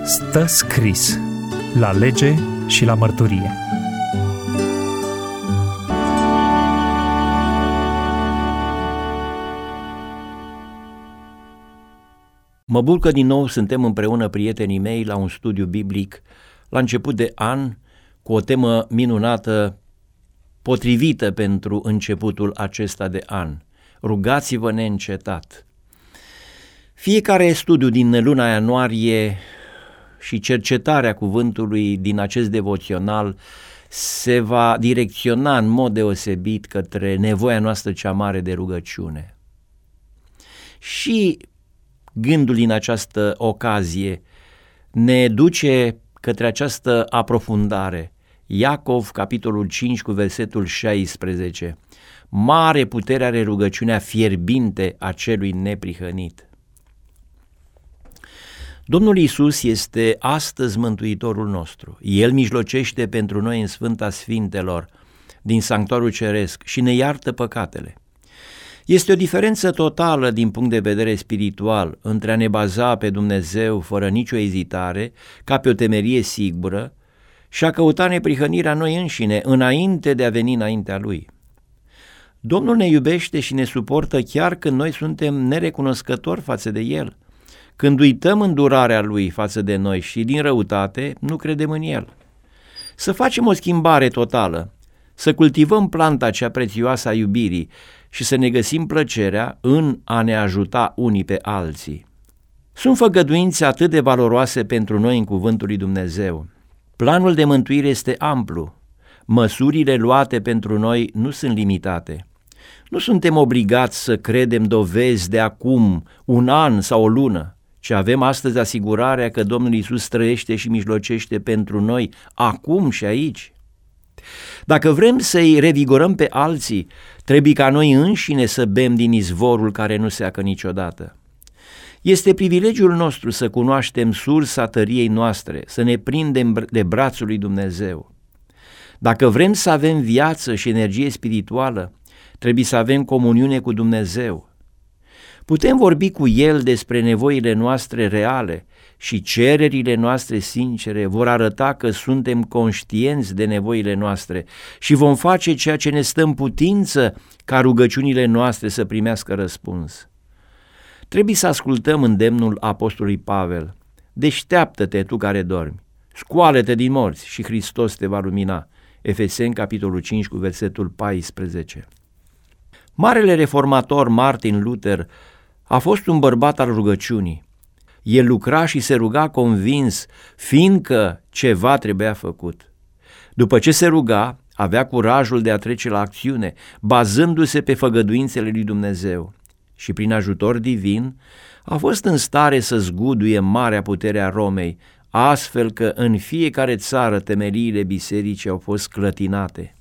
Stă scris la lege și la mărturie. Mă bucur că din nou suntem împreună, prietenii mei, la un studiu biblic la început de an, cu o temă minunată, potrivită pentru începutul acesta de an. Rugați-vă neîncetat. Fiecare studiu din luna ianuarie și cercetarea cuvântului din acest devoțional se va direcționa în mod deosebit către nevoia noastră cea mare de rugăciune. Și gândul din această ocazie ne duce către această aprofundare. Iacov, capitolul 5, cu versetul 16. Mare putere are rugăciunea fierbinte a celui neprihănit. Domnul Iisus este astăzi Mântuitorul nostru. El mijlocește pentru noi în Sfânta Sfintelor din Sanctuarul Ceresc și ne iartă păcatele. Este o diferență totală din punct de vedere spiritual între a ne baza pe Dumnezeu fără nicio ezitare, ca pe o temerie sigură, și a căuta neprihănirea noi înșine înainte de a veni înaintea Lui. Domnul ne iubește și ne suportă chiar când noi suntem nerecunoscători față de El, când uităm îndurarea Lui față de noi și din răutate nu credem în El. Să facem o schimbare totală, să cultivăm planta cea prețioasă a iubirii și să ne găsim plăcerea în a ne ajuta unii pe alții. Sunt făgăduințe atât de valoroase pentru noi în cuvântul lui Dumnezeu. Planul de mântuire este amplu. Măsurile luate pentru noi nu sunt limitate. Nu suntem obligați să credem dovezi de acum, un an sau o lună, ci avem astăzi asigurarea că Domnul Iisus trăiește și mijlocește pentru noi acum și aici. Dacă vrem să-i revigorăm pe alții, trebuie ca noi înșine să bem din izvorul care nu seacă niciodată. Este privilegiul nostru să cunoaștem sursa tăriei noastre, să ne prindem de brațul lui Dumnezeu. Dacă vrem să avem viață și energie spirituală, trebuie să avem comuniune cu Dumnezeu. Putem vorbi cu El despre nevoile noastre reale și cererile noastre sincere vor arăta că suntem conștienți de nevoile noastre și vom face ceea ce ne stă în putință ca rugăciunile noastre să primească răspuns. Trebuie să ascultăm îndemnul apostolului Pavel. Deșteaptă-te tu care dormi, scoală-te din morți și Hristos te va lumina. Efeseni, capitolul 5, cu versetul 14. Marele reformator Martin Luther a fost un bărbat al rugăciunii. El lucra și se ruga convins, fiindcă ceva trebuia făcut. După ce se ruga, avea curajul de a trece la acțiune, bazându-se pe făgăduințele lui Dumnezeu. Și prin ajutor divin a fost în stare să zguduie marea putere a Romei, astfel că în fiecare țară temeliile bisericii au fost clătinate.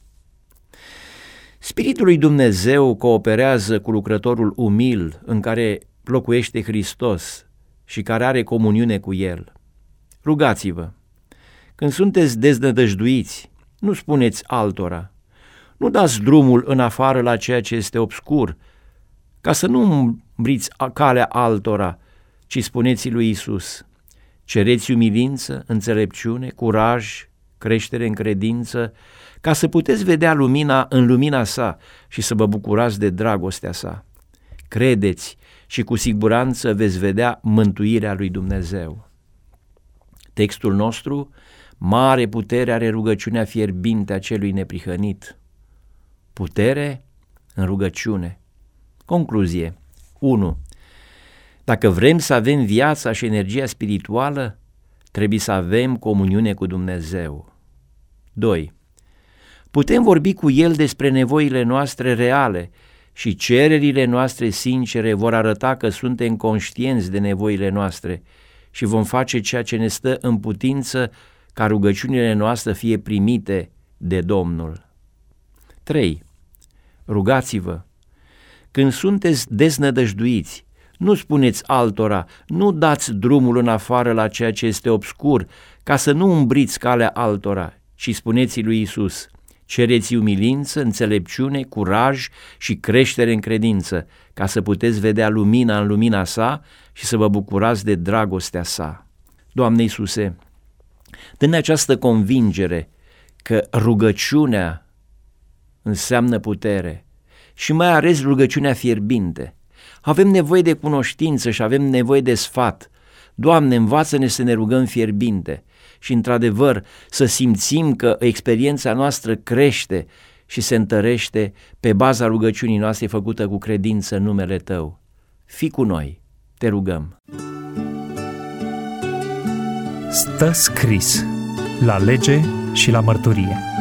Spiritul lui Dumnezeu cooperează cu lucrătorul umil în care locuiește Hristos și care are comuniune cu El. Rugați-vă. Când sunteți deznădăjduiți, nu spuneți altora, nu dați drumul în afară la ceea ce este obscur, ca să nu umbriți calea altora, ci spuneți lui Iisus: cereți umilință, înțelepciune, curaj, creștere în credință, ca să puteți vedea lumina în lumina sa și să vă bucurați de dragostea sa. Credeți și cu siguranță veți vedea mântuirea lui Dumnezeu. Textul nostru: mare putere are rugăciunea fierbinte a celui neprihănit. Putere în rugăciune. Concluzie. 1. Dacă vrem să avem viața și energia spirituală, trebuie să avem comuniune cu Dumnezeu. 2. Putem vorbi cu El despre nevoile noastre reale și cererile noastre sincere vor arăta că suntem conștienți de nevoile noastre și vom face ceea ce ne stă în putință ca rugăciunile noastre fie primite de Domnul. 3. Rugați-vă. Când sunteți deznădăjduiți, nu spuneți altora, nu dați drumul în afară la ceea ce este obscur, ca să nu umbriți calea altora, ci spuneți lui Iisus: cereți umilință, înțelepciune, curaj și creștere în credință, ca să puteți vedea lumina în lumina sa și să vă bucurați de dragostea sa. Doamne Iisuse, dă-ne această convingere că rugăciunea înseamnă putere și mai ales rugăciunea fierbinte. Avem nevoie de cunoștință și avem nevoie de sfat. Doamne, învață-ne să ne rugăm fierbinte și, într-adevăr, să simțim că experiența noastră crește și se întărește pe baza rugăciunii noastre făcută cu credință în numele Tău. Fii cu noi, te rugăm. Stă scris la lege și la mărturie.